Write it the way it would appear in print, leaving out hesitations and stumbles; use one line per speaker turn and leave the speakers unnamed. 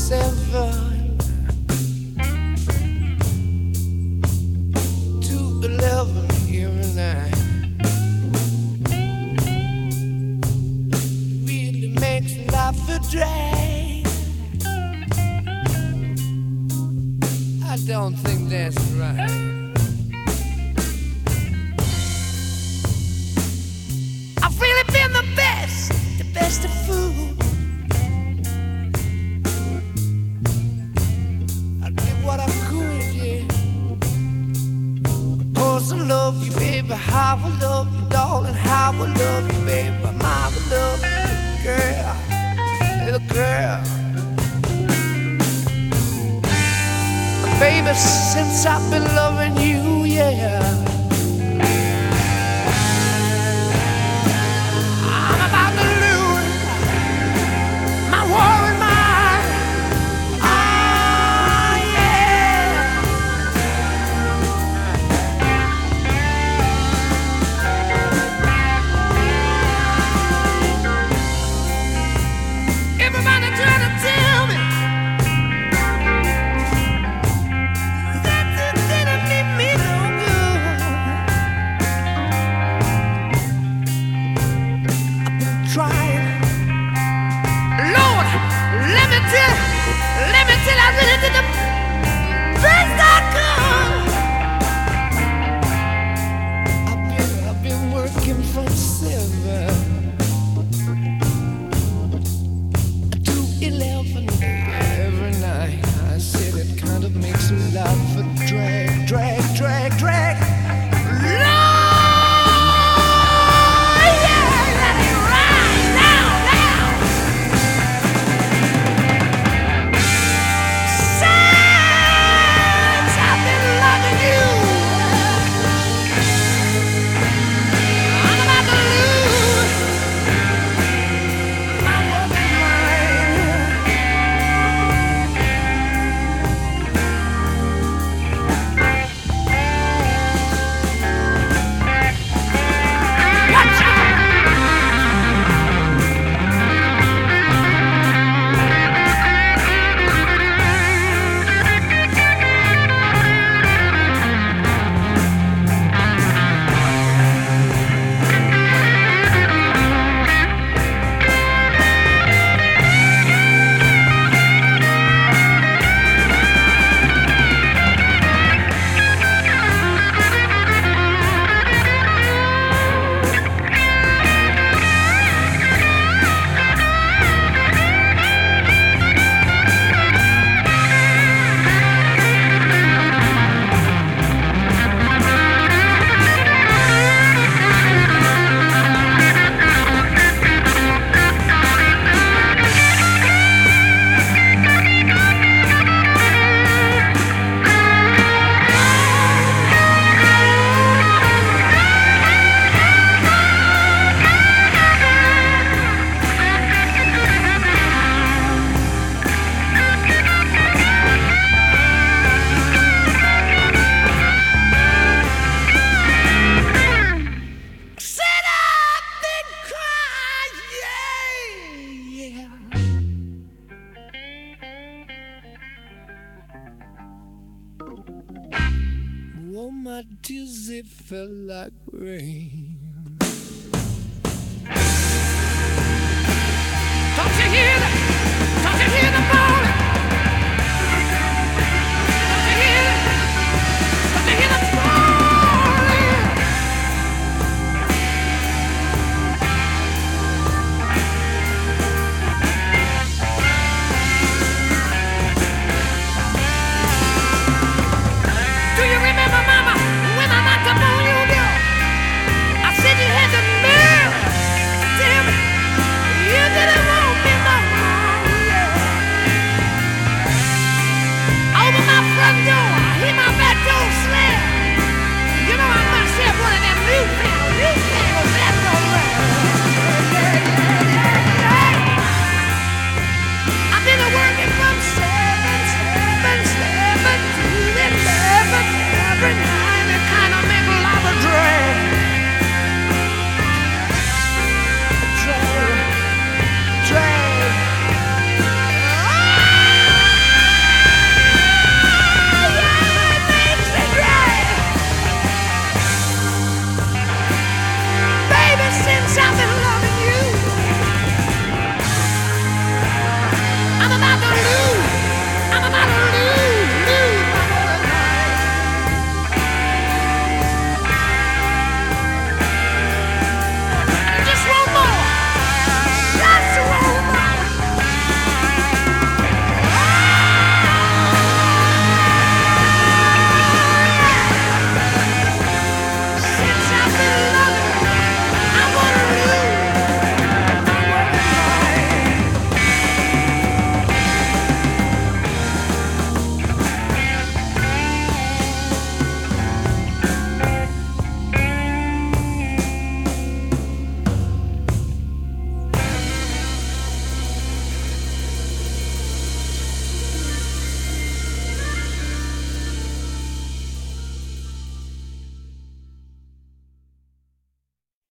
7 to 11 every night. Really makes life a drag. I don't think that's right. I've really been the best of food. I did what I could, yeah. Of course I love you, baby. How I love you, darling. How I love you, baby. My love you, girl, little girl. Baby, since I've been loving you, yeah. I'm about to lose my war and mind. Ah, yeah. Everybody trying to tell me that you didn't leave me no good. I've been trying. Lord, let me tell, I really did the best I could. I've been working from 7 to 11 every night. I said it kind of makes life a drag, drag, drag, drag. Lord, yeah, let it ride now, now. Since I've been loving you, I'm about to lose my loving mind. Watch out! Sit up and cry, yeah, yeah. Oh, my tears, they fell like rain.